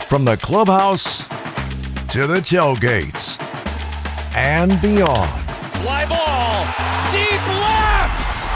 From the clubhouse to the tailgates and beyond. Fly ball, deep left,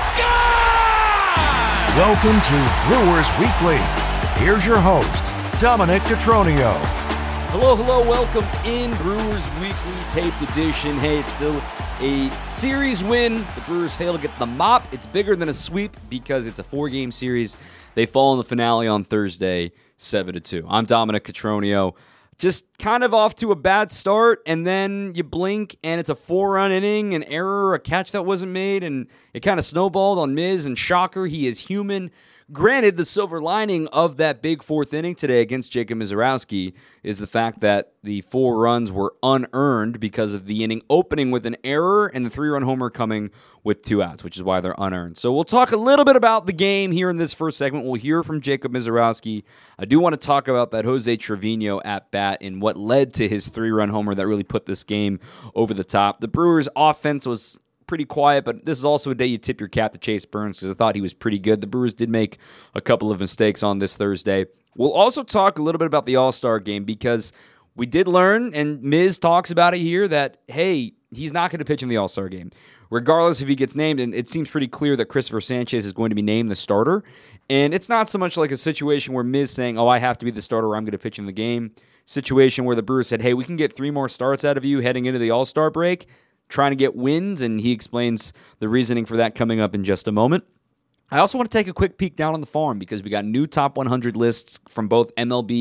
gone! Welcome to Brewers Weekly. Here's your host, Dominic Cotroneo. Hello, welcome in Brewers Weekly taped edition. Hey, it's still a series win. The Brewers fail to get the mop. It's bigger than a sweep because it's a 4-game series. They fall in the finale on Thursday, 7-2. I'm Dominic Cotroneo. Just kind of off to a bad start, and then you blink, and it's a 4-run inning, an error, a catch that wasn't made, and it kind of snowballed on Miz, and shocker, he is human. Granted, the silver lining of that big 4th inning today against Jacob Misiorowski is the fact that the 4 runs were unearned because of the inning opening with an error and the 3-run homer coming with 2 outs, which is why they're unearned. So we'll talk a little bit about the game here in this first segment. We'll hear from Jacob Misiorowski. I do want to talk about that Jose Trevino at bat and what led to his 3-run homer that really put this game over the top. The Brewers' offense was pretty quiet, but this is also a day you tip your cap to Chase Burns because I thought he was pretty good. The Brewers did make a couple of mistakes on this Thursday. We'll also talk a little bit about the All-Star game because we did learn, and Miz talks about it here, that, hey, he's not going to pitch in the All-Star game, regardless if he gets named, and it seems pretty clear that Christopher Sanchez is going to be named the starter. And it's not so much like a situation where Miz saying, I have to be the starter or I'm going to pitch in the game. Situation where the Brewers said, hey, we can get 3 more starts out of you heading into the All-Star break, trying to get wins, and he explains the reasoning for that coming up in just a moment. I also want to take a quick peek down on the farm because we got new top 100 lists from both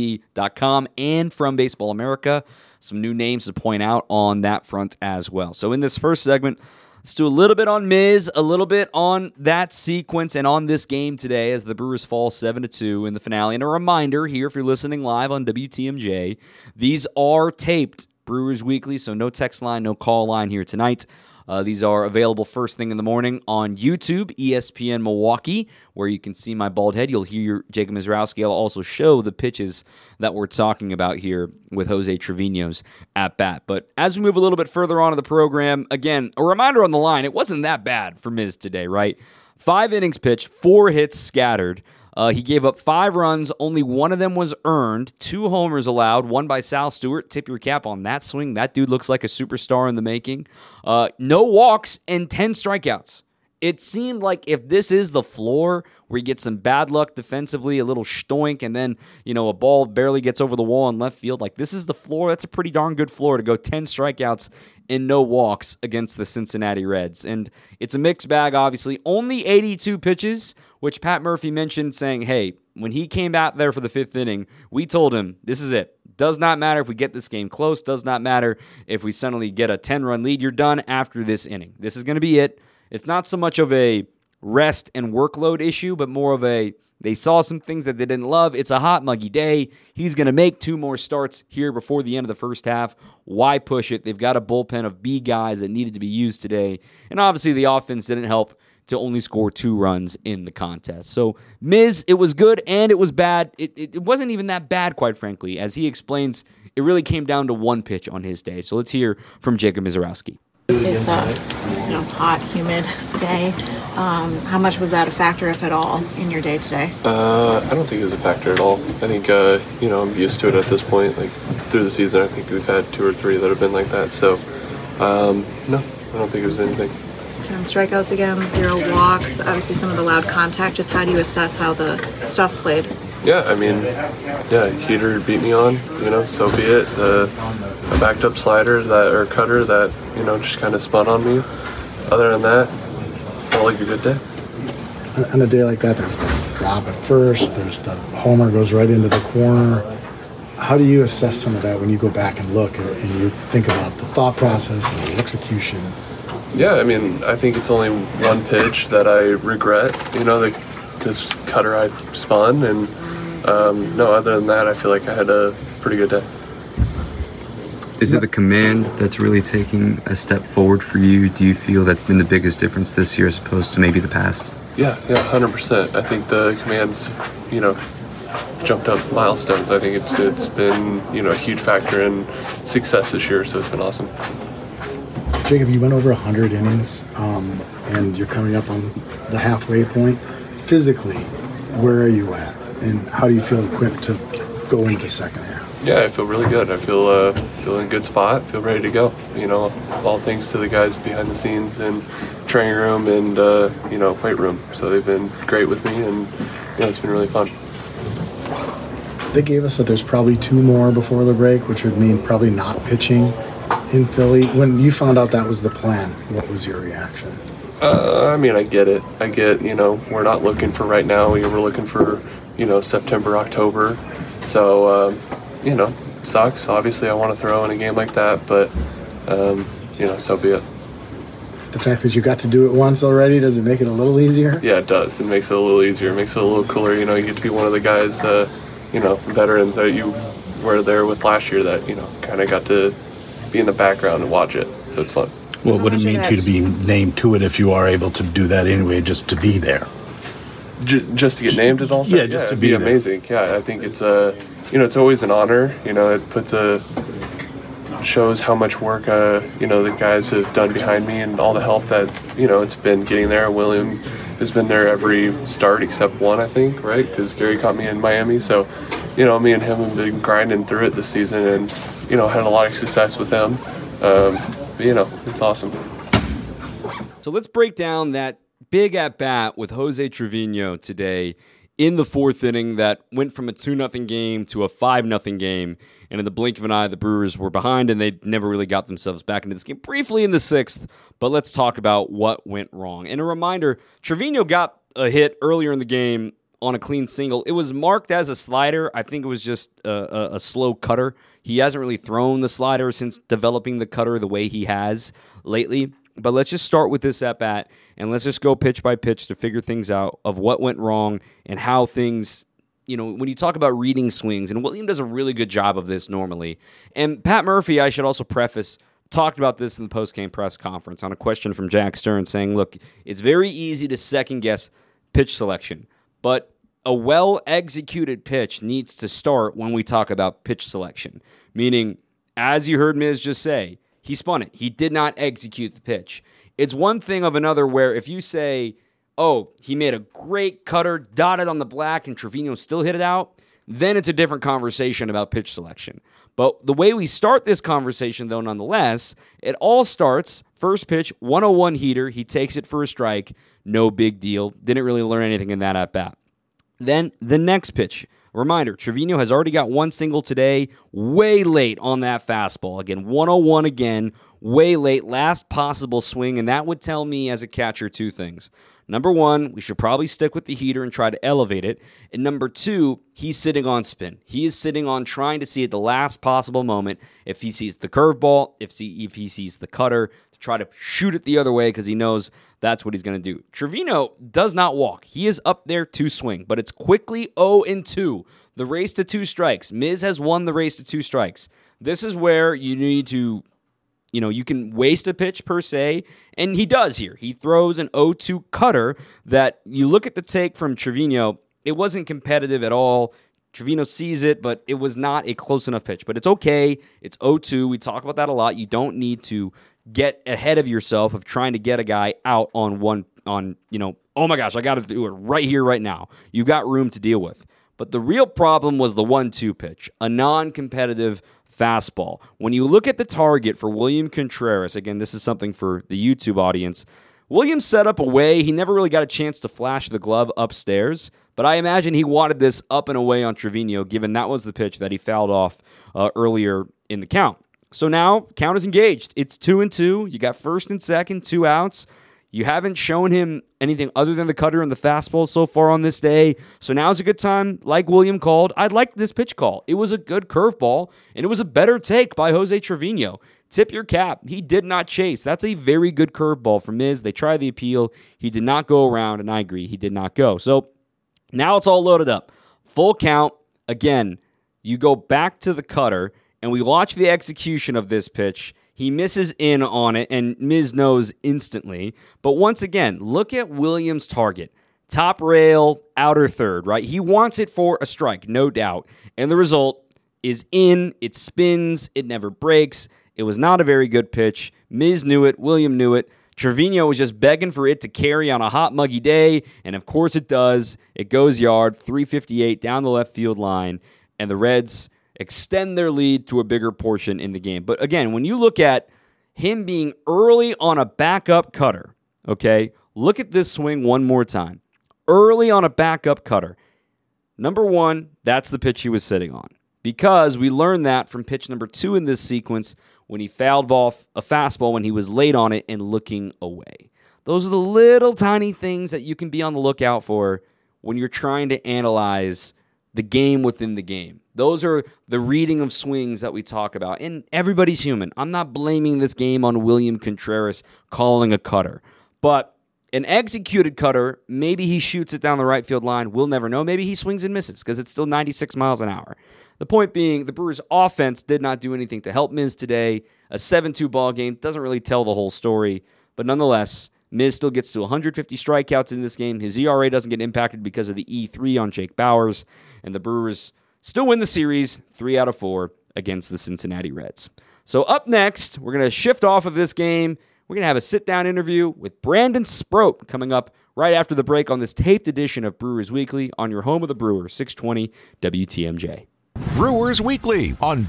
MLB.com and from Baseball America. Some new names to point out on that front as well. So in this first segment, let's do a little bit on Miz, a little bit on that sequence, and on this game today as the Brewers fall 7-2 in the finale. And a reminder here, if you're listening live on WTMJ, these are taped Brewers Weekly, so no text line, no call line here tonight. These are available first thing in the morning on YouTube, ESPN Milwaukee, where you can see my bald head. You'll hear Jacob Misiorowski. I'll also show the pitches that we're talking about here with Jose Trevino's at-bat. But as we move a little bit further on in the program, again, a reminder on the line, it wasn't that bad for Miz today, right? 5 innings pitched, 4 hits scattered. He gave up 5 runs. Only 1 of them was earned. 2 homers allowed, 1 by Sal Stewart. Tip your cap on that swing. That dude looks like a superstar in the making. No walks and 10 strikeouts. It seemed like if this is the floor where you get some bad luck defensively, a little stoink, and then, a ball barely gets over the wall in left field, like this is the floor. That's a pretty darn good floor to go 10 strikeouts and no walks against the Cincinnati Reds. And it's a mixed bag, obviously. Only 82 pitches, which Pat Murphy mentioned, saying, hey, when he came out there for the 5th inning, we told him, this is it. Does not matter if we get this game close. Does not matter if we suddenly get a 10-run lead. You're done after this inning. This is going to be it. It's not so much of a rest and workload issue, but more of a they saw some things that they didn't love. It's a hot, muggy day. He's going to make 2 more starts here before the end of the first half. Why push it? They've got a bullpen of B guys that needed to be used today. And obviously the offense didn't help to only score 2 runs in the contest. So Miz, it was good and it was bad. It wasn't even that bad, quite frankly. As he explains, it really came down to 1 pitch on his day. So let's hear from Jacob Misiorowski. It's a hot, humid day. How much was that a factor, if at all, in your day today? I don't think it was a factor at all. I think, I'm used to it at this point. Like, through the season, I think we've had 2 or 3 that have been like that. So, no, I don't think it was anything. 10 strikeouts again, 0 walks. Obviously, some of the loud contact. Just how do you assess how the stuff played? Yeah, heater beat me on, so be it. A backed up slider or cutter that, just kind of spun on me. Other than that, felt like a good day. On a day like that, there's the drop at first, there's the homer goes right into the corner. How do you assess some of that when you go back and look and you think about the thought process and the execution? Yeah, I think it's only 1 pitch that I regret, this cutter I spun, and no, other than that, I feel like I had a pretty good day. Is it the command that's really taking a step forward for you? Do you feel that's been the biggest difference this year as opposed to maybe the past? Yeah, 100%. I think the command's, jumped up milestones. I think it's been, a huge factor in success this year, so it's been awesome. Jacob, you went over 100 innings, and you're coming up on the halfway point. Physically, where are you at? And how do you feel equipped to go into the second half? Yeah, I feel really good. I feel in a good spot. Feel ready to go. All thanks to the guys behind the scenes and training room and weight room. So they've been great with me, and it's been really fun. They gave us that there's probably 2 more before the break, which would mean probably not pitching in Philly. When you found out that was the plan, what was your reaction? I get it. I get, we're not looking for right now. We're looking for, September, October. So, it sucks. Obviously, I want to throw in a game like that, but, so be it. The fact that you got to do it once already, does it make it a little easier? Yeah, it does. It makes it a little easier. It makes it a little cooler. You get to be one of the guys, veterans that you were there with last year that, kind of got to be in the background and watch it. So it's fun. What would it mean to you to be named to it if you are able to do that anyway, just to be there? Just to get named at All-Star? Yeah, just to be there. Amazing. Yeah, I think it's it's always an honor. It shows how much work, the guys have done behind me and all the help that, it's been getting there. William has been there every start except one, I think, right? Because Gary caught me in Miami. So, me and him have been grinding through it this season and, had a lot of success with him. It's awesome. So let's break down that big at-bat with Jose Trevino today in the 4th inning that went from a 2-0 game to a 5-0 game. And in the blink of an eye, the Brewers were behind, and they never really got themselves back into this game. Briefly in the 6th, but let's talk about what went wrong. And a reminder, Trevino got a hit earlier in the game on a clean single. It was marked as a slider. I think it was just a slow cutter. He hasn't really thrown the slider since developing the cutter the way he has lately. But let's just start with this at-bat, and let's just go pitch by pitch to figure things out of what went wrong and how things, when you talk about reading swings, and William does a really good job of this normally. And Pat Murphy, I should also preface, talked about this in the post-game press conference on a question from Jack Stern saying, look, it's very easy to second-guess pitch selection, but a well-executed pitch needs to start when we talk about pitch selection. Meaning, as you heard Miz just say, he spun it. He did not execute the pitch. It's one thing of another where if you say, oh, he made a great cutter, dotted on the black, and Trevino still hit it out, then it's a different conversation about pitch selection. But the way we start this conversation, though, nonetheless, it all starts, first pitch, 101 heater. He takes it for a strike. No big deal. Didn't really learn anything in that at-bat. Then the next pitch. Reminder, Trevino has already got 1 single today, way late on that fastball. Again, 101 again, way late, last possible swing, and that would tell me as a catcher 2 things. Number 1, we should probably stick with the heater and try to elevate it. And number 2, he's sitting on spin. He is sitting on trying to see at the last possible moment if he sees the curveball, if he sees the cutter, to try to shoot it the other way because he knows that's what he's going to do. Trevino does not walk. He is up there to swing, but it's quickly 0-2. The race to 2 strikes. Miz has won the race to 2 strikes. This is where you need to, you can waste a pitch per se, and he does here. He throws an 0-2 cutter that you look at the take from Trevino, it wasn't competitive at all. Trevino sees it, but it was not a close enough pitch. But it's okay. It's 0-2. We talk about that a lot. You don't need to get ahead of yourself of trying to get a guy out on oh my gosh, I got to do it right here, right now. You've got room to deal with. But the real problem was the 1-2 pitch, a non-competitive fastball. When you look at the target for William Contreras, again, this is something for the YouTube audience, Williams set up a way. He never really got a chance to flash the glove upstairs, but I imagine he wanted this up and away on Trevino, given that was the pitch that he fouled off earlier in the count. So now, count is engaged. It's 2-2. You got first and second, 2 outs. You haven't shown him anything other than the cutter and the fastball so far on this day. So now's a good time, like William called. I'd like this pitch call. It was a good curveball, and it was a better take by Jose Trevino. Tip your cap. He did not chase. That's a very good curveball for Miz. They tried the appeal. He did not go around, and I agree, he did not go. So now it's all loaded up. Full count. Again, you go back to the cutter, and we watch the execution of this pitch. He misses in on it, and Miz knows instantly. But once again, look at Williams' target. Top rail, outer third, right? He wants it for a strike, no doubt. And the result is in. It spins. It never breaks. It was not a very good pitch. Miz knew it. William knew it. Trevino was just begging for it to carry on a hot, muggy day, and of course it does. It goes yard, 358 down the left field line. and the Reds extend their lead to a bigger portion in the game. But again, when you look at him being early on a backup cutter, okay, look at this swing one more time. Early on a backup cutter. Number one, that's the pitch he was sitting on. Because we learned that from pitch number 2 in this sequence when he fouled off a fastball when he was late on it and looking away. Those are the little tiny things that you can be on the lookout for when you're trying to analyze the game within the game. Those are the reading of swings that we talk about. And everybody's human. I'm not blaming this game on William Contreras calling a cutter. But an executed cutter, maybe he shoots it down the right field line. We'll never know. Maybe he swings and misses because it's still 96 miles an hour. The point being, the Brewers' offense did not do anything to help Miz today. A 7-2 ball game doesn't really tell the whole story. But nonetheless, Miz still gets to 150 strikeouts in this game. His ERA doesn't get impacted because of the E3 on Jake Bauers. And the Brewers still win the series 3 out of 4 against the Cincinnati Reds. So up next, we're going to shift off of this game. We're going to have a sit-down interview with Brandon Sproat coming up right after the break on this taped edition of Brewers Weekly on your home of the Brewers, 620 WTMJ. Brewers Weekly on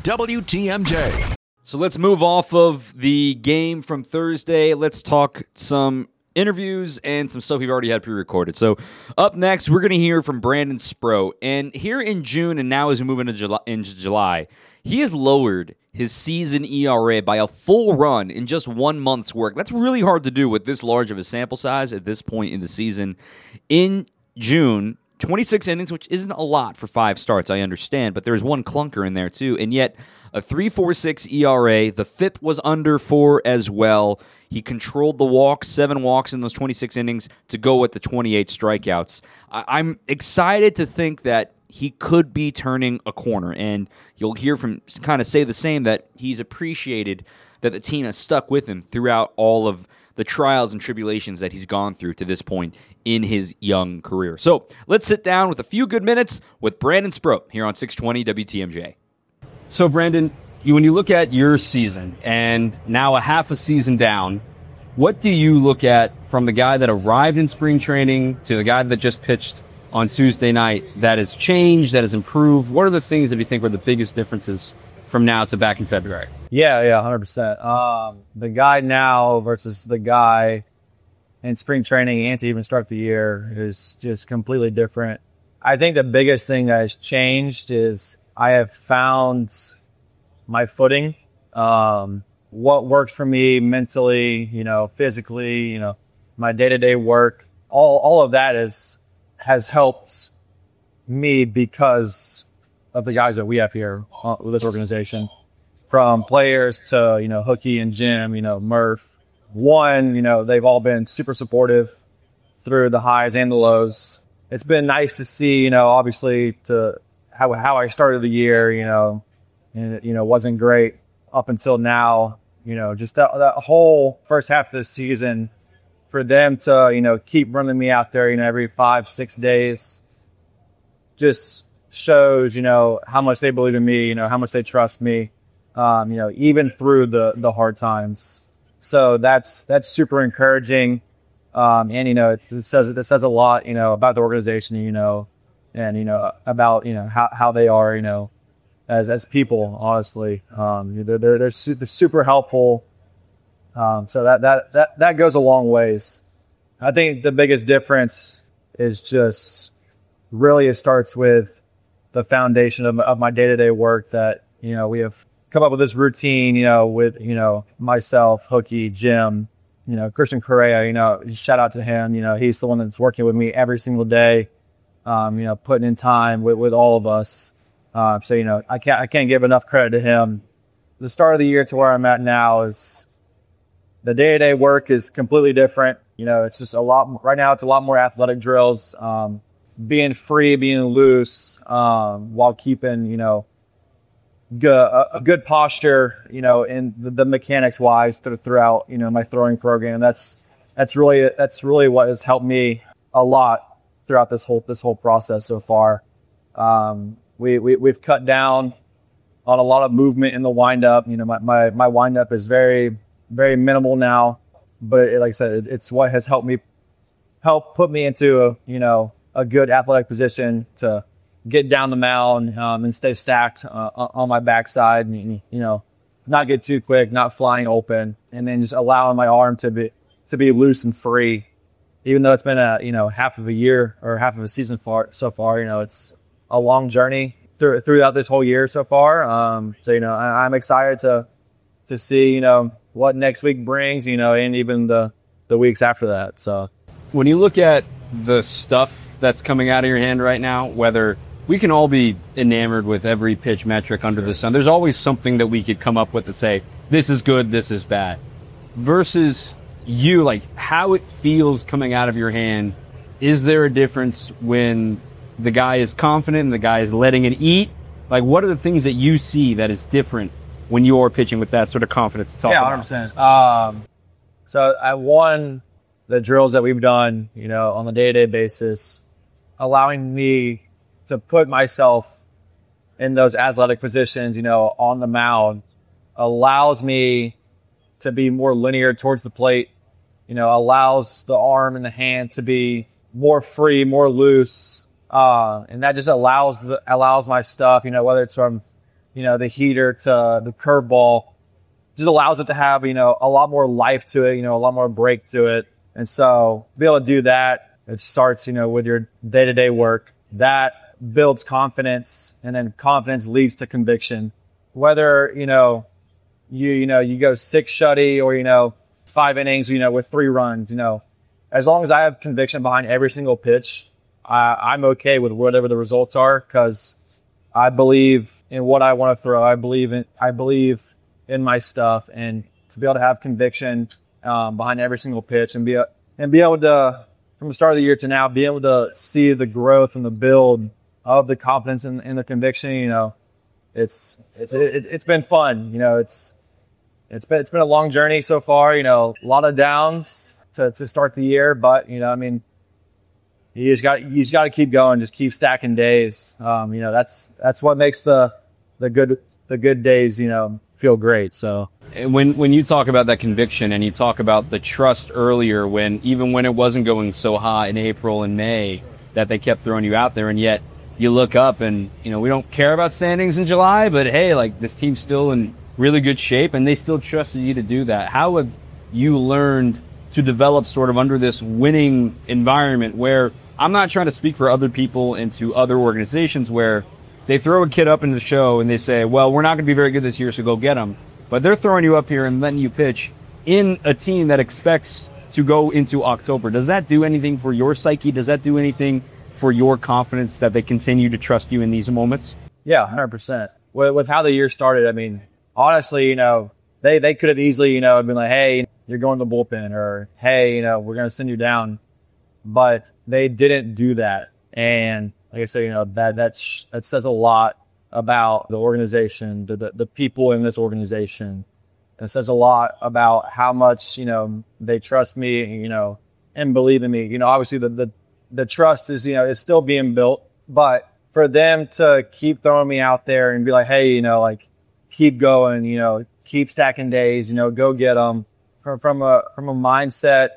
WTMJ. So let's move off of the game from Thursday. Let's talk some interviews and some stuff we've already had pre-recorded. So up next, we're going to hear from Brandon Sproat. And here in June, and now as we move into July, he has lowered his season ERA by a full run in just 1 month's work. That's really hard to do with this large of a sample size at this point in the season. In June, 26 innings, which isn't a lot for 5 starts, I understand, but there's one clunker in there too, and yet a 3.46 ERA. The FIP was under 4 as well. He controlled the walks, 7 walks in those 26 innings to go with the 28 strikeouts. I'm excited to think that he could be turning a corner, and you'll hear from kind of say the same, that he's appreciated that the team has stuck with him throughout all of the trials and tribulations that he's gone through to this point in his young career. So let's sit down with a few good minutes with Brandon Sproat here on 620 WTMJ. So Brandon, when you look at your season and now a half a season down, what do you look at from the guy that arrived in spring training to the guy that just pitched on Tuesday night that has changed, that has improved? What are the things that you think were the biggest differences from now to back in February? Yeah, 100%. The guy now versus the guy in spring training and to even start the year is just completely different. I think the biggest thing that has changed is I have found my footing. What works for me mentally, physically, my day-to-day work, all of that has helped me because of the guys that we have here with this organization, from players to, Hookie and Jim, Murph. They've all been super supportive through the highs and the lows. It's been nice to see, obviously to how I started the year, and it, wasn't great up until now, just that whole first half of the season for them to, keep running me out there, every 5-6 days just shows, how much they believe in me, how much they trust me, even through the hard times. So that's super encouraging. And, it says a lot, about the organization, and, about, how they are, as people, honestly. They're super helpful. So that goes a long ways. I think the biggest difference is just really it starts with the foundation of my day-to-day work that, we have come up with this routine, with, myself, Hookie, Jim, Christian Correa, shout out to him. He's the one that's working with me every single day, putting in time with all of us. So, I can't give enough credit to him. The start of the year to where I'm at now is the day-to-day work is completely different. It's just right now it's a lot more athletic drills, being free, being loose, while keeping, a good posture, in the mechanics wise throughout, my throwing program. That's really what has helped me a lot throughout this whole process so far. We've cut down on a lot of movement in the windup. My windup is very, very minimal now, but like I said, it's what has helped put me into a good athletic position to get down the mound and stay stacked on my backside, and not get too quick, not flying open, and then just allowing my arm to be loose and free. Even though it's been half of a year or half of a season so far, it's a long journey throughout this whole year so far. I'm excited to see what next week brings, and even the weeks after that. So when you look at the stuff that's coming out of your hand right now, whether we can all be enamored with every pitch metric under the sun, there's always something that we could come up with to say, this is good, this is bad. Versus you, like how it feels coming out of your hand. Is there a difference when the guy is confident and the guy is letting it eat? Like, what are the things that you see that is different when you're pitching with that sort of confidence to talk about? 100%. So I won the drills that we've done, on a day-to-day basis, allowing me to put myself in those athletic positions, on the mound, allows me to be more linear towards the plate, allows the arm and the hand to be more free, more loose. And that just allows my stuff, whether it's from, the heater to the curveball, just allows it to have, a lot more life to it, a lot more break to it. And so to be able to do that, it starts, with your day-to-day work. That builds confidence, and then confidence leads to conviction. Whether, you go 6 shutty or, 5 innings, with 3 runs, as long as I have conviction behind every single pitch, I'm okay with whatever the results are, because I believe in what I want to throw. I believe in my stuff, and to be able to have conviction behind every single pitch and be able to, from the start of the year to now, be able to see the growth and the build of the confidence and the conviction. It's been fun. It's been a long journey so far. A lot of downs to start the year, but you just got to keep going, just keep stacking days. That's what makes the good days feel great. So when you talk about that conviction and you talk about the trust earlier, even when it wasn't going so hot in April and May, that they kept throwing you out there, and yet you look up and we don't care about standings in July, but hey, like this team's still in really good shape and they still trusted you to do that. How have you learned to develop sort of under this winning environment, where I'm not trying to speak for other people into other organizations where they throw a kid up in the show and they say, well, we're not going to be very good this year, so go get them. But they're throwing you up here and letting you pitch in a team that expects to go into October. Does that do anything for your psyche? Does that do anything for your confidence that they continue to trust you in these moments? Yeah, 100%. With how the year started, honestly, they could have easily, been like, hey, you're going to the bullpen, or hey, we're going to send you down. But they didn't do that. And like I said, that says a lot about the organization, the people in this organization. It says a lot about how much, they trust me, and believe in me. Obviously the trust is still being built, but for them to keep throwing me out there and be like, hey, keep going, keep stacking days, go get them. From a mindset,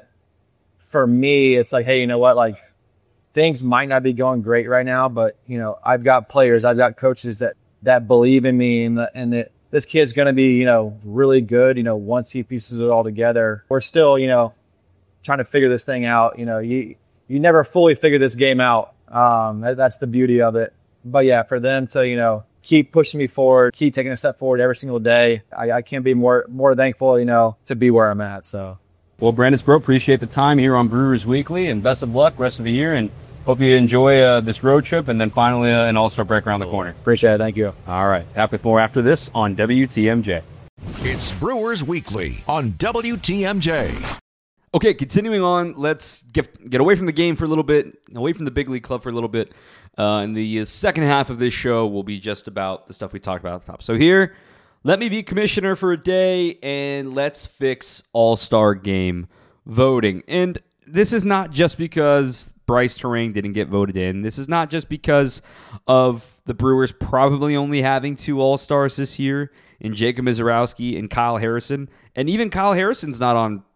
for me, it's like, hey, you know what, like things might not be going great right now, but I've got players, I've got coaches that believe in me, and that this kid's going to be, really good, once he pieces it all together. We're still, trying to figure this thing out. You never fully figure this game out. That's the beauty of it. But yeah, for them to, keep pushing me forward, keep taking a step forward every single day, I can't be more thankful, to be where I'm at. So. Well, Brandon Sproat, appreciate the time here on Brewers Weekly, and best of luck rest of the year, and hope you enjoy this road trip, and then finally an All-Star break around the corner. Appreciate it. Thank you. All right. Back with more after this on WTMJ. It's Brewers Weekly on WTMJ. Okay, continuing on, let's get away from the game for a little bit, away from the big league club for a little bit. And the second half of this show will be just about the stuff we talked about at the top. So here, let me be commissioner for a day, and let's fix All-Star Game voting. And this is not just because Bryce Terang didn't get voted in. This is not just because of the Brewers probably only having 2 All-Stars this year in Jacob Misiorowski and Kyle Harrison. And even Kyle Harrison's not on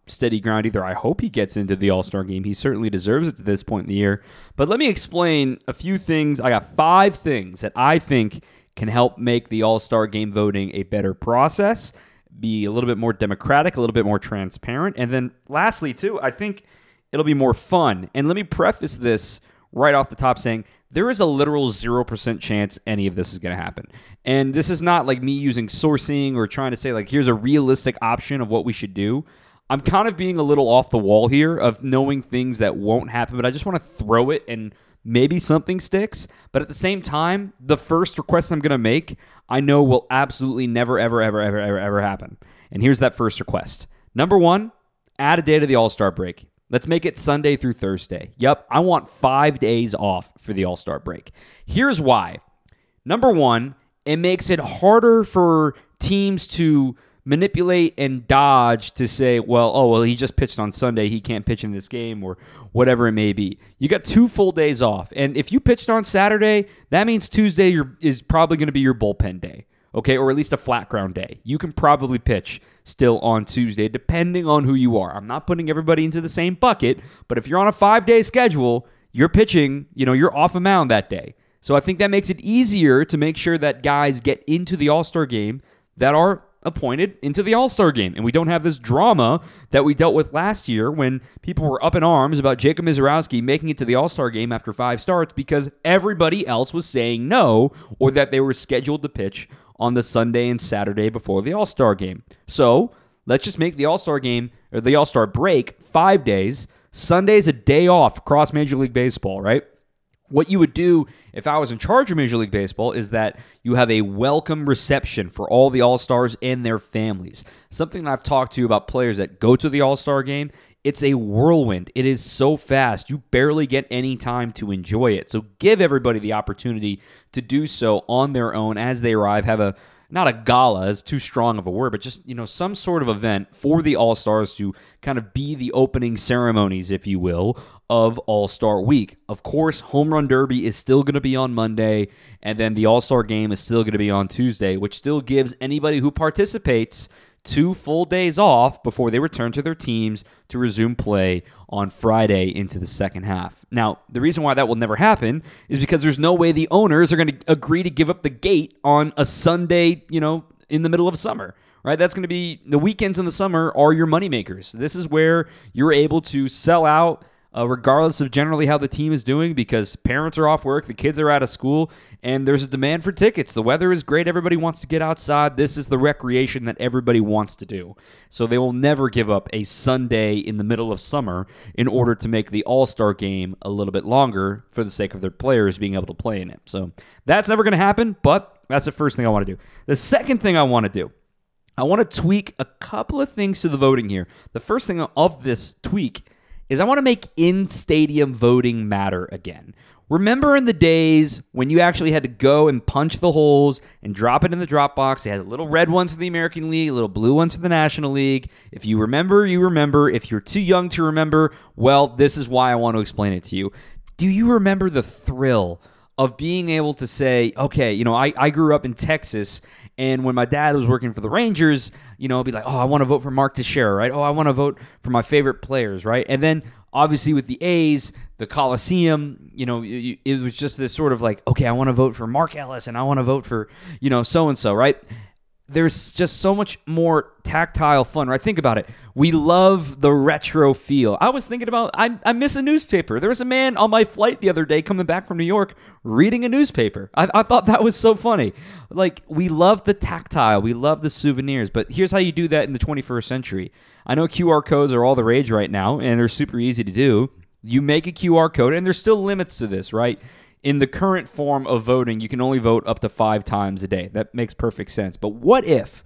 steady ground either. I hope he gets into the All-Star game. He certainly deserves it to this point in the year. But let me explain a few things. I got 5 things that I think can help make the All-Star game voting a better process, be a little bit more democratic, a little bit more transparent. And then lastly, too, I think it'll be more fun. And let me preface this right off the top saying there is a literal 0% chance any of this is going to happen. And this is not like me using sourcing or trying to say, like, here's a realistic option of what we should do. I'm kind of being a little off the wall here of knowing things that won't happen, but I just want to throw it and maybe something sticks. But at the same time, the first request I'm going to make, I know will absolutely never, ever, ever, ever, ever, ever happen. And here's that first request. Number 1, add a day to the All-Star break. Let's make it Sunday through Thursday. Yep, I want 5 days off for the All-Star break. Here's why. Number 1, it makes it harder for teams to manipulate and dodge to say, well, he just pitched on Sunday, he can't pitch in this game, or whatever it may be. You got 2 full days off. And if you pitched on Saturday, that means Tuesday is probably going to be your bullpen day. Okay, or at least a flat ground day. You can probably pitch still on Tuesday, depending on who you are. I'm not putting everybody into the same bucket, but if you're on a 5-day schedule, you're pitching, you're off a mound that day. So I think that makes it easier to make sure that guys get into the All-Star game that are appointed into the All-Star game. And we don't have this drama that we dealt with last year when people were up in arms about Jacob Misiorowski making it to the All-Star game after 5 starts because everybody else was saying no, or that they were scheduled to pitch on the Sunday and Saturday before the All-Star game. So let's just make the All-Star game, or the All-Star break, 5 days. Sunday's a day off across Major League Baseball, right? What you would do if I was in charge of Major League Baseball is that you have a welcome reception for all the All-Stars and their families. Something that I've talked to about players that go to the All-Star game, it's a whirlwind. It is so fast. You barely get any time to enjoy it. So give everybody the opportunity to do so on their own as they arrive. Have not a gala is too strong of a word, but just, some sort of event for the All-Stars to kind of be the opening ceremonies, if you will, of All-Star Week. Of course, Home Run Derby is still going to be on Monday, and then the All-Star Game is still going to be on Tuesday, which still gives anybody who participates 2 full days off before they return to their teams to resume play on Friday into the second half. Now, the reason why that will never happen is because there's no way the owners are going to agree to give up the gate on a Sunday, in the middle of summer, right? That's going to be, the weekends in the summer are your moneymakers. This is where you're able to sell out regardless of generally how the team is doing, because parents are off work, the kids are out of school, and there's a demand for tickets. The weather is great. Everybody wants to get outside. This is the recreation that everybody wants to do. So they will never give up a Sunday in the middle of summer in order to make the All-Star game a little bit longer for the sake of their players being able to play in it. So that's never going to happen, but that's the first thing I want to do. The second thing I want to do, I want to tweak a couple of things to the voting here. The first thing of this tweak is I want to make in-stadium voting matter again. Remember in the days when you actually had to go and punch the holes and drop it in the drop box? They had little red ones for the American League, little blue ones for the National League. If you remember, you remember. If you're too young to remember, well, this is why I want to explain it to you. Do you remember the thrill of being able to say, okay, I grew up in Texas, and when my dad was working for the Rangers, I'd be like, oh, I want to vote for Mark Teixeira, right? Oh, I want to vote for my favorite players, right? And then, obviously, with the A's, the Coliseum, it was just this sort of like, okay, I want to vote for Mark Ellis, and I want to vote for, so-and-so, right? There's just so much more tactile fun, right? Think about it. We love the retro feel. I was thinking about, I miss a newspaper. There was a man on my flight the other day coming back from New York reading a newspaper. I thought that was so funny. Like, we love the tactile. We love the souvenirs. But here's how you do that in the 21st century. I know QR codes are all the rage right now, and they're super easy to do. You make a QR code, and there's still limits to this, right? In the current form of voting, you can only vote up to 5 times a day. That makes perfect sense. But what if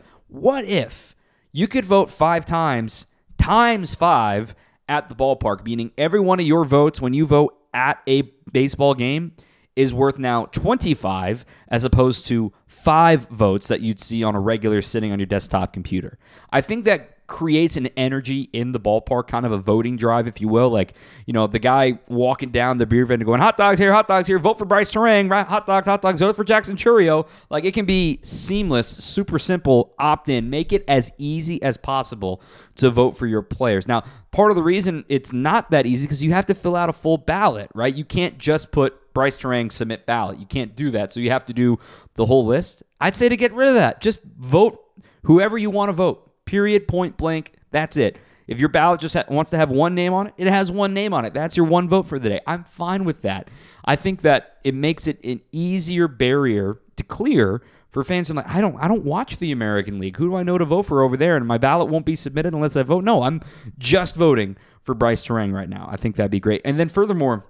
you could vote 5 times 5 at the ballpark, meaning every one of your votes when you vote at a baseball game is worth now 25 as opposed to 5 votes that you'd see on a regular sitting on your desktop computer. I think that creates an energy in the ballpark, kind of a voting drive, if you will. Like, the guy walking down the beer vendor going, hot dogs here, vote for Bryce Terang, right? Hot dogs, vote for Jackson Chourio. Like, it can be seamless, super simple, opt in, make it as easy as possible to vote for your players. Now, part of the reason it's not that easy because you have to fill out a full ballot, right? You can't just put Bryce Terang submit ballot. You can't do that. So you have to do the whole list. I'd say to get rid of that. Just vote whoever you want to vote. Period, point blank. That's it. If your ballot just wants to have one name on it, it has one name on it. That's your one vote for the day. I'm fine with that. I think that it makes it an easier barrier to clear for fans. I'm like, I don't watch the American League. Who do I know to vote for over there? And my ballot won't be submitted unless I vote. No, I'm just voting for Bryce Terang right now. I think that'd be great. And then furthermore,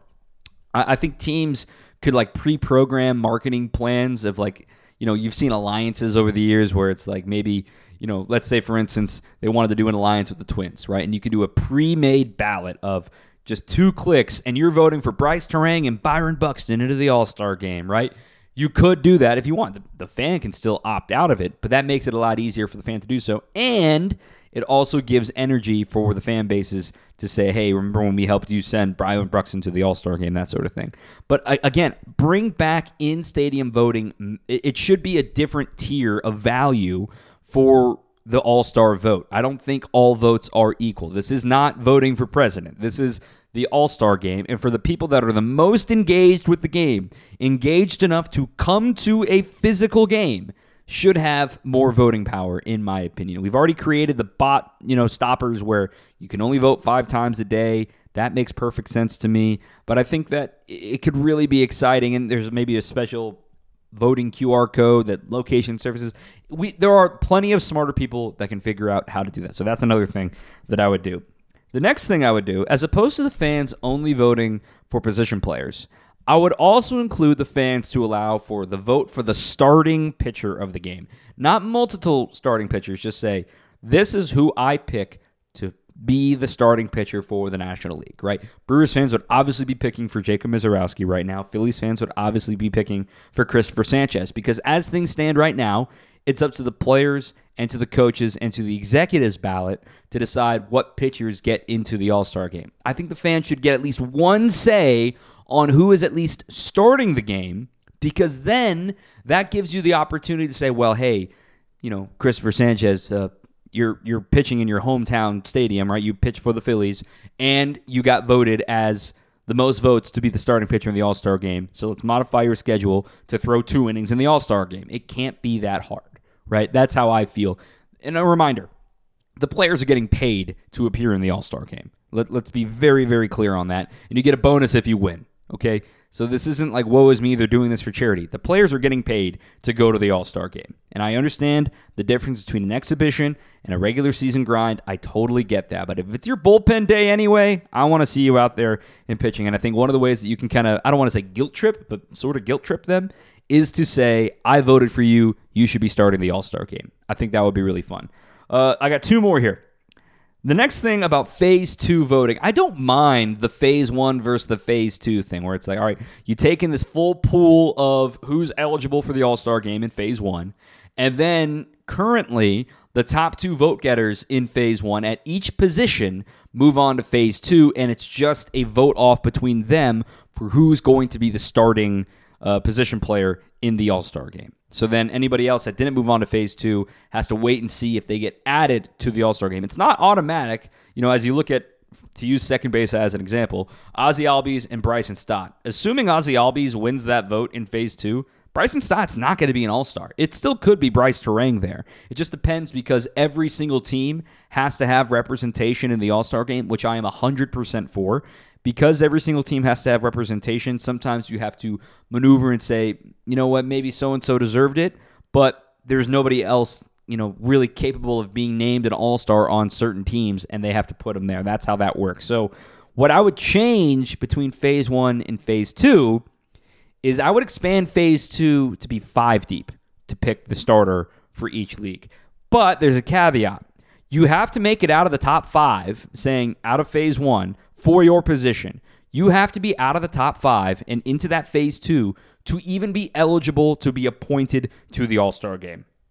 I think teams could like pre-program marketing plans of like, you've seen alliances over the years where it's like maybe, let's say for instance, they wanted to do an alliance with the Twins, right? And you could do a pre-made ballot of just 2 clicks and you're voting for Bryce Terang and Byron Buxton into the All-Star game, right? You could do that if you want. The fan can still opt out of it, but that makes it a lot easier for the fan to do so. And it also gives energy for the fan bases to say, hey, remember when we helped you send Byron Buxton to the All-Star game, that sort of thing. But again, bring back in-stadium voting. It should be a different tier of value for the All-Star vote. I don't think all votes are equal. This is not voting for president. This is the All-Star game. And for the people that are the most engaged with the game, engaged enough to come to a physical game, should have more voting power, in my opinion. We've already created the bot, stoppers where you can only vote 5 times a day. That makes perfect sense to me. But I think that it could really be exciting, and there's maybe a special voting QR code that location services. There are plenty of smarter people that can figure out how to do that. So that's another thing that I would do. The next thing I would do, as opposed to the fans only voting for position players, I would also include the fans to allow for the vote for the starting pitcher of the game. Not multiple starting pitchers, just say, this is who I pick to be the starting pitcher for the National League, right? Brewers fans would obviously be picking for Jacob Misiorowski right now. Phillies fans would obviously be picking for Christopher Sanchez because as things stand right now, it's up to the players and to the coaches and to the executives ballot to decide what pitchers get into the All-Star game. I think the fans should get at least one say on who is at least starting the game, because then that gives you the opportunity to say, well, hey, Christopher Sanchez, you're pitching in your hometown stadium, right? You pitch for the Phillies, and you got voted as the most votes to be the starting pitcher in the All-Star game. So let's modify your schedule to throw 2 innings in the All-Star game. It can't be that hard, right? That's how I feel. And a reminder, the players are getting paid to appear in the All-Star game. Let's be very, very clear on that. And you get a bonus if you win. Okay, so this isn't like, woe is me, they're doing this for charity. The players are getting paid to go to the All-Star game. And I understand the difference between an exhibition and a regular season grind. I totally get that. But if it's your bullpen day anyway, I want to see you out there in pitching. And I think one of the ways that you can kind of, I don't want to say guilt trip, but sort of guilt trip them, is to say, I voted for you, you should be starting the All-Star game. I think that would be really fun. I got 2 more here. The next thing about Phase 2 voting, I don't mind the Phase 1 versus the Phase 2 thing, where it's like, all right, you take in this full pool of who's eligible for the All-Star game in Phase 1, and then currently the top 2 vote getters in Phase 1 at each position move on to Phase 2, and it's just a vote off between them for who's going to be the starting position player in the All-Star game. So then anybody else that didn't move on to Phase 2 has to wait and see if they get added to the All-Star game. It's not automatic. As you look at, to use second base as an example, Ozzie Albies and Bryson Stott. Assuming Ozzie Albies wins that vote in Phase 2, Bryson Stott's not going to be an All-Star. It still could be Bryce Terang there. It just depends because every single team has to have representation in the All-Star game, which I am 100% for. Because every single team has to have representation, sometimes you have to maneuver and say, you know what, maybe so-and-so deserved it, but there's nobody else, really capable of being named an all-star on certain teams, and they have to put them there. That's how that works. So what I would change between Phase 1 and Phase 2 is I would expand Phase 2 to be 5 deep to pick the starter for each league. But there's a caveat. You have to make it out of the top 5, saying out of Phase 1, for your position. You have to be out of the top 5 and into that Phase 2 to even be eligible to be appointed to the All-Star game.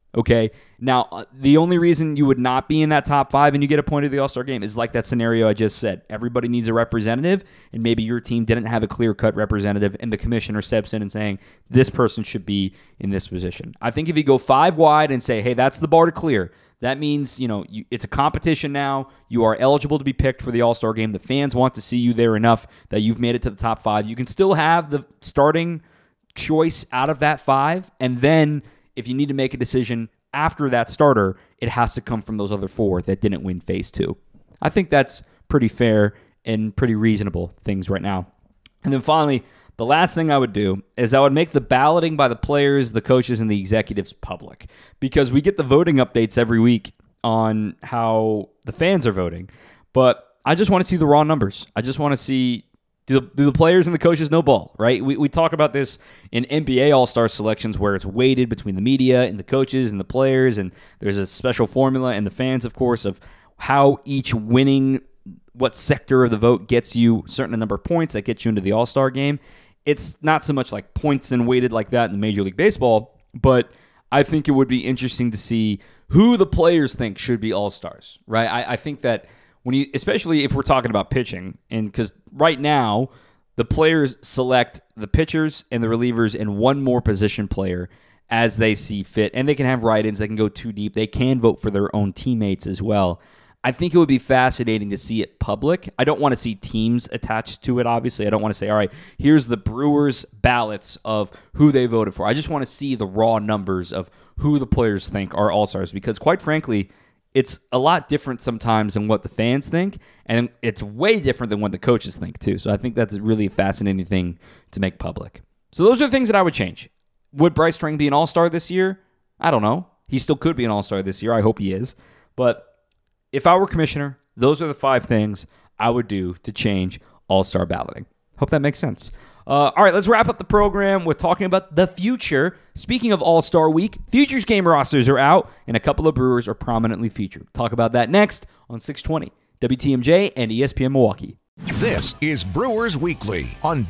Okay. Now, the only reason you would not be in that top 5 and you get appointed to the All-Star game is like that scenario I just said. Everybody needs a representative, and maybe your team didn't have a clear-cut representative, and the commissioner steps in and saying, this person should be in this position. I think if you go 5 wide and say, hey, that's the bar to clear, that means, it's a competition now. You are eligible to be picked for the All-Star game. The fans want to see you there enough that you've made it to the top 5. You can still have the starting choice out of that 5, and then if you need to make a decision after that starter, it has to come from those other 4 that didn't win phase 2. I think that's pretty fair and pretty reasonable things right now. And then finally, the last thing I would do is I would make the balloting by the players, the coaches, and the executives public, because we get the voting updates every week on how the fans are voting. But I just want to see the raw numbers. I just want to see, do the players and the coaches know ball, right? We talk about this in NBA All-Star selections where it's weighted between the media and the coaches and the players, and there's a special formula, and the fans, of course, of how each winning, what sector of the vote gets you a certain number of points that gets you into the All-Star game. It's not so much like points and weighted like that in Major League Baseball, but I think it would be interesting to see who the players think should be All-Stars, right? I think that especially if we're talking about pitching, and because right now the players select the pitchers and the relievers and one more position player as they see fit, and they can have write-ins, they can go too deep, they can vote for their own teammates as well. I think it would be fascinating to see it public. I don't want to see teams attached to it, obviously. I don't want to say, all right, here's the Brewers' ballots of who they voted for. I just want to see the raw numbers of who the players think are All-Stars, because quite frankly, it's a lot different sometimes than what the fans think, and it's way different than what the coaches think, too. So I think that's really a fascinating thing to make public. So those are the things that I would change. Would Bryce Strang be an All-Star this year? I don't know. He still could be an All-Star this year. I hope he is. But if I were commissioner, those are the 5 things I would do to change All-Star balloting. Hope that makes sense. All right, let's wrap up the program with talking about the future. Speaking of All-Star Week, Futures game rosters are out, and a couple of Brewers are prominently featured. Talk about that next on 620 WTMJ and ESPN Milwaukee. This is Brewers Weekly on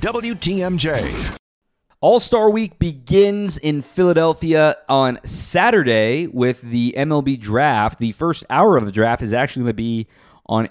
WTMJ. All-Star Week begins in Philadelphia on Saturday with the MLB Draft. The first hour of the draft is actually going to be on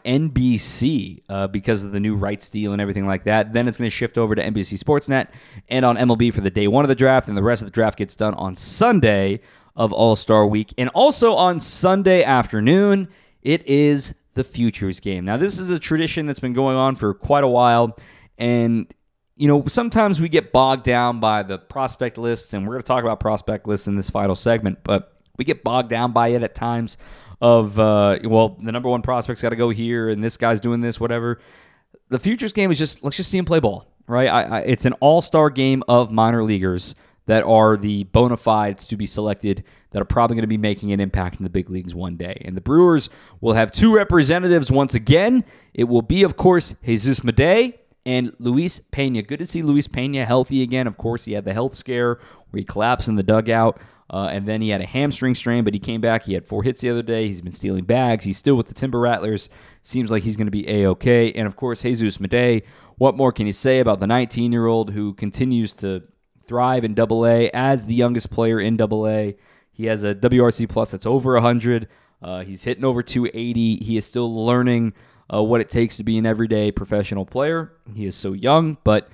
NBC because of the new rights deal and everything like that. Then it's going to shift over to NBC Sportsnet and on MLB for the day 1 of the draft, and the rest of the draft gets done on Sunday of All-Star Week. And also on Sunday afternoon, it is the Futures game. Now, this is a tradition that's been going on for quite a while, and sometimes we get bogged down by the prospect lists, and we're going to talk about prospect lists in this final segment, but we get bogged down by it at times of, the number 1 prospect's got to go here, and this guy's doing this, whatever. The Futures game is just, let's just see him play ball, right? It's an all-star game of minor leaguers that are the bona fides to be selected that are probably going to be making an impact in the big leagues one day. And the Brewers will have 2 representatives once again. It will be, of course, Jesus Madej and Luis Pena. Good to see Luis Pena healthy again. Of course, he had the health scare where he collapsed in the dugout. And then he had a hamstring strain, but he came back. He had 4 hits the other day. He's been stealing bags. He's still with the Timber Rattlers. Seems like he's going to be A-OK. And, of course, Jesus Madej. What more can you say about the 19-year-old who continues to thrive in AA as the youngest player in AA? He has a WRC plus that's over 100. He's hitting over 280. He is still learning what it takes to be an everyday professional player. He is so young. But,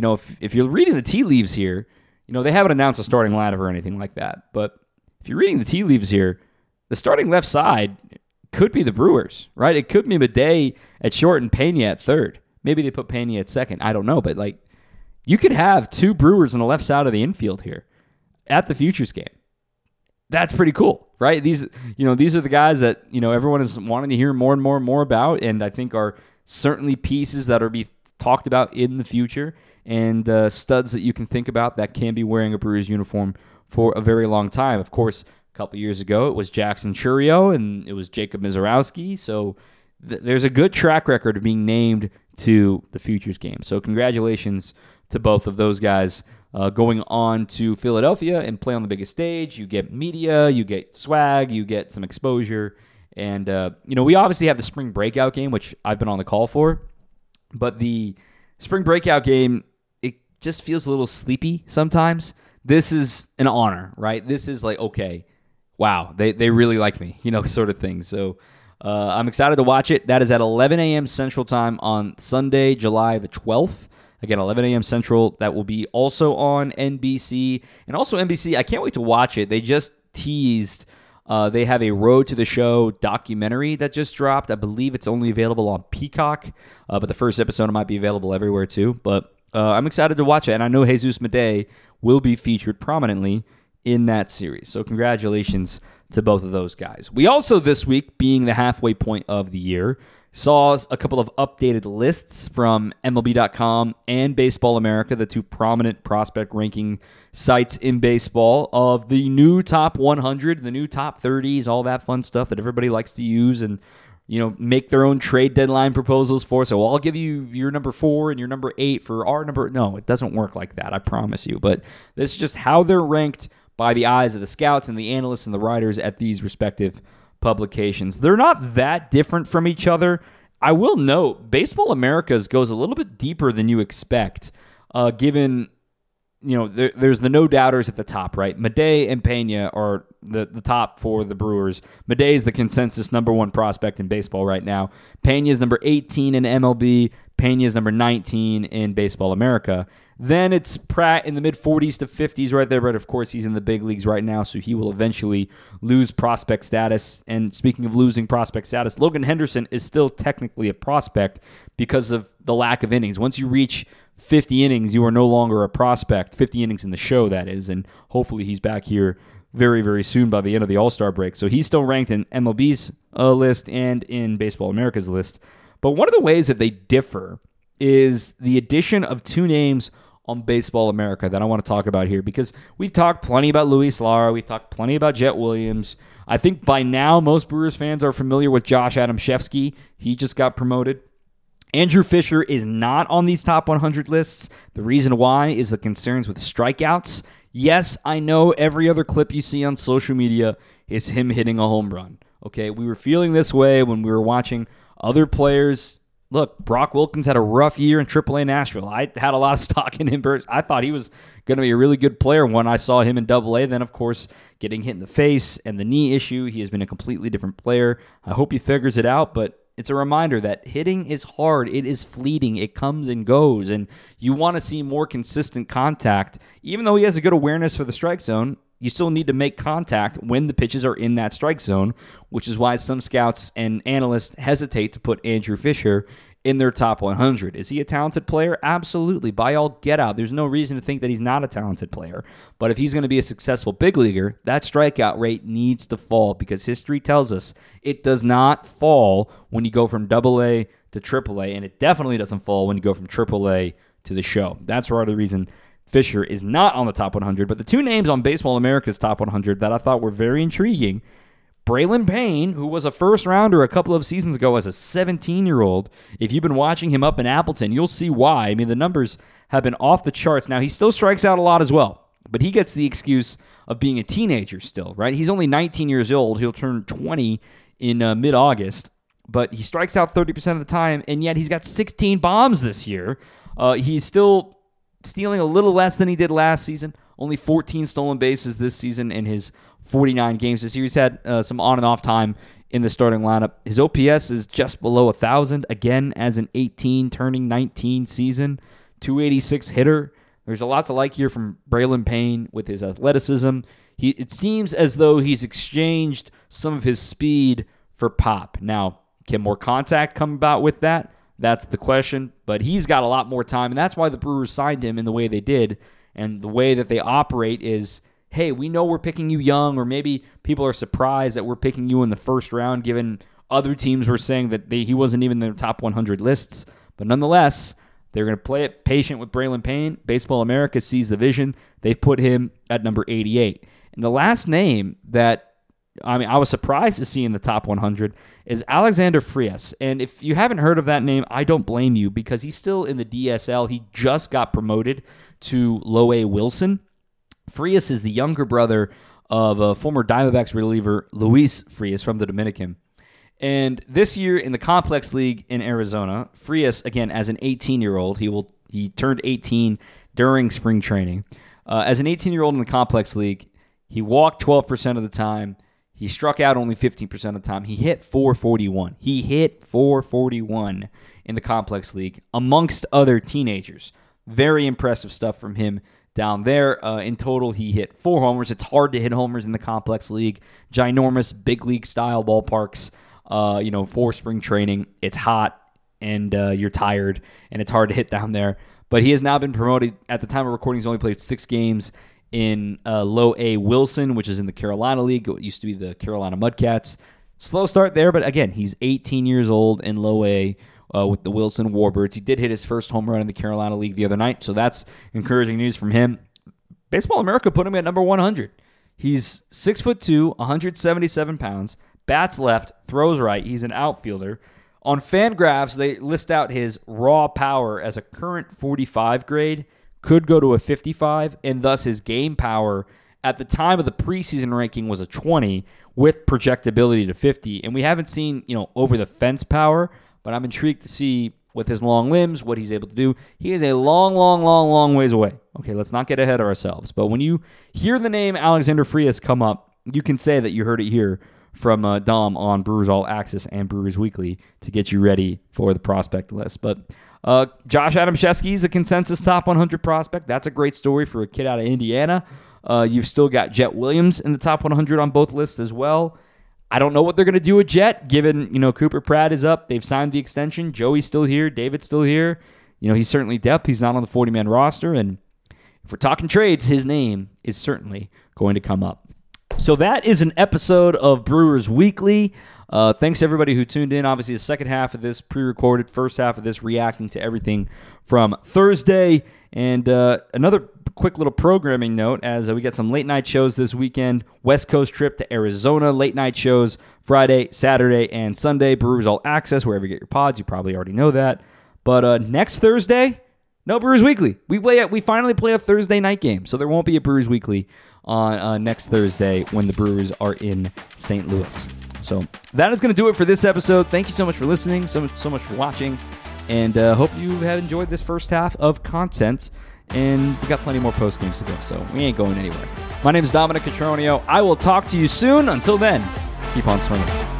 if you're reading the tea leaves here, they haven't announced a starting lineup or anything like that. But if you're reading the tea leaves here, the starting left side could be the Brewers, right? It could be Madej at short and Pena at third. Maybe they put Pena at second. I don't know. But, you could have 2 Brewers on the left side of the infield here at the Futures game. That's pretty cool, right? These are the guys that, everyone is wanting to hear more and more and more about, and I think are certainly pieces that are be talked about in the future, and studs that you can think about that can be wearing a Brewers uniform for a very long time. Of course, a couple years ago, it was Jackson Chourio, and it was Jacob Misiorowski, so there's a good track record of being named to the Futures game. So congratulations to both of those guys going on to Philadelphia and play on the biggest stage. You get media, you get swag, you get some exposure. And, we obviously have the spring breakout game, which I've been on the call for. But the spring breakout game, it just feels a little sleepy sometimes. This is an honor, right? This is okay, wow, they really like me, sort of thing. So I'm excited to watch it. That is at 11 a.m. Central Time on Sunday, July the 12th. Again, 11 a.m. Central. That will be also on NBC. And also NBC, I can't wait to watch it. They just teased, they have a Road to the Show documentary that just dropped. I believe it's only available on Peacock, but the first episode might be available everywhere too. But I'm excited to watch it, and I know Jesus Madej will be featured prominently in that series. So congratulations to both of those guys. We also, this week, being the halfway point of the year, saw a couple of updated lists from MLB.com and Baseball America, the two prominent prospect ranking sites in baseball, of the new top 100, the new top 30s, all that fun stuff that everybody likes to use and make their own trade deadline proposals for. So I'll give you your number 4 and your number 8 for our number. No, it doesn't work like that, I promise you. But this is just how they're ranked by the eyes of the scouts and the analysts and the writers at these respective publications. They're not that different from each other. I will note, Baseball America's goes a little bit deeper than you expect, given, there's the no-doubters at the top, right? Madej and Pena are the top for the Brewers. Madej is the consensus number 1 prospect in baseball right now. Pena is number 18 in MLB. Pena is number 19 in Baseball America. Then it's Pratt in the mid-40s to 50s right there, but of course he's in the big leagues right now, so he will eventually lose prospect status. And speaking of losing prospect status, Logan Henderson is still technically a prospect because of the lack of innings. Once you reach 50 innings, you are no longer a prospect. 50 innings in the show, that is, and hopefully he's back here very, very soon by the end of the All-Star break. So he's still ranked in MLB's list and in Baseball America's list. But one of the ways that they differ is the addition of 2 names on Baseball America that I want to talk about here, because we've talked plenty about Luis Lara, we've talked plenty about Jet Williams. I think by now most Brewers fans are familiar with Josh Adamszewski. He just got promoted. Andrew Fisher is not on these top 100 lists. The reason why is the concerns with strikeouts. Yes, I know every other clip you see on social media is him hitting a home run. Okay, we were feeling this way when we were watching other players. Look, Brock Wilkins had a rough year in AAA Nashville. I had a lot of stock in him. I thought he was going to be a really good player when I saw him in AA. Then, of course, getting hit in the face and the knee issue, he has been a completely different player. I hope he figures it out, but it's a reminder that hitting is hard. It is fleeting. It comes and goes, and you want to see more consistent contact. Even though he has a good awareness for the strike zone, you still need to make contact when the pitches are in that strike zone, which is why some scouts and analysts hesitate to put Andrew Fisher in their top 100. Is he a talented player? Absolutely. By all get out. There's no reason to think that he's not a talented player. But if he's going to be a successful big leaguer, that strikeout rate needs to fall, because history tells us it does not fall when you go from AA to AAA, and it definitely doesn't fall when you go from AAA to the show. That's part of the reason Fisher is not on the top 100. But the 2 names on Baseball America's top 100 that I thought were very intriguing, Braylon Payne, who was a first-rounder a couple of seasons ago as a 17-year-old. If you've been watching him up in Appleton, you'll see why. I mean, the numbers have been off the charts. Now, he still strikes out a lot as well, but he gets the excuse of being a teenager still, right? He's only 19 years old. He'll turn 20 in mid-August, but he strikes out 30% of the time, and yet he's got 16 bombs this year. He's still stealing a little less than he did last season. Only 14 stolen bases this season in his 49 games this year. He's had some on and off time in the starting lineup. His OPS is just below 1,000, again, as an 18 turning 19 season. 286 hitter. There's a lot to like here from Braylon Payne with his athleticism. It seems as though he's exchanged some of his speed for pop. Now, can more contact come about with that? That's the question. But he's got a lot more time, and that's why the Brewers signed him in the way they did. And the way that they operate is, hey, we know we're picking you young, or maybe people are surprised that we're picking you in the first round, given other teams were saying that he wasn't even in their top 100 lists. But nonetheless, they're going to play it patient with Braylon Payne. Baseball America sees the vision. They've put him at number 88. And the last name that, I was surprised to see in the top 100 is Alexander Frias. And if you haven't heard of that name, I don't blame you, because he's still in the DSL. He just got promoted to Low-A Wilson. Frias is the younger brother of former Diamondbacks reliever Luis Frias from the Dominican. And this year in the Complex League in Arizona, Frias, again, as an 18-year-old, he turned 18 during spring training. As an 18-year-old in the Complex League, he walked 12% of the time, He struck out only 15% of the time. He hit 441. He hit 441 in the Complex League amongst other teenagers. Very impressive stuff from him down there. In total, he hit 4 homers. It's hard to hit homers in the Complex League. Ginormous big league style ballparks. For spring training, it's hot and you're tired and it's hard to hit down there. But he has now been promoted. At the time of recording, he's only played 6 games in Low A Wilson, which is in the Carolina League. It used to be the Carolina Mudcats. Slow start there, but again, he's 18 years old in Low A with the Wilson Warbirds. He did hit his first home run in the Carolina League the other night, so that's encouraging news from him. Baseball America put him at number 100. He's 6'2", 177 pounds, bats left, throws right. He's an outfielder. On Fangraphs, they list out his raw power as a current 45 grade, could go to a 55, and thus his game power at the time of the preseason ranking was a 20 with projectability to 50. And we haven't seen, over the fence power, but I'm intrigued to see with his long limbs what he's able to do. He is a long ways away. Okay, let's not get ahead of ourselves. But when you hear the name Alexander Frias come up, you can say that you heard it here from Dom on Brewers All Access and Brewers Weekly to get you ready for the prospect list. But Josh Adamczewski is a consensus top 100 prospect. That's a great story for a kid out of Indiana. You've still got Jet Williams in the top 100 on both lists as well. I don't know what they're going to do with Jet, given, Cooper Pratt is up. They've signed the extension. Joey's still here. David's still here. He's certainly depth. He's not on the 40-man roster. And if we're talking trades, his name is certainly going to come up. So that is an episode of Brewers Weekly. Thanks to everybody who tuned in. Obviously, the second half of this pre-recorded, first half of this reacting to everything from Thursday. And another quick little programming note, as we get some late-night shows this weekend. West Coast trip to Arizona, late-night shows Friday, Saturday, and Sunday. Brewers All Access, wherever you get your pods. You probably already know that. But next Thursday, no Brewers Weekly. We finally play a Thursday night game, so there won't be a Brewers Weekly on next Thursday when the Brewers are in St. Louis. So that is going to do it for this episode. Thank you so much for listening, so much for watching, and hope you have enjoyed this first half of content. And we got plenty more post games to go, so we ain't going anywhere. My name is Dominic Cotroneo. I will talk to you soon. Until then, keep on swinging.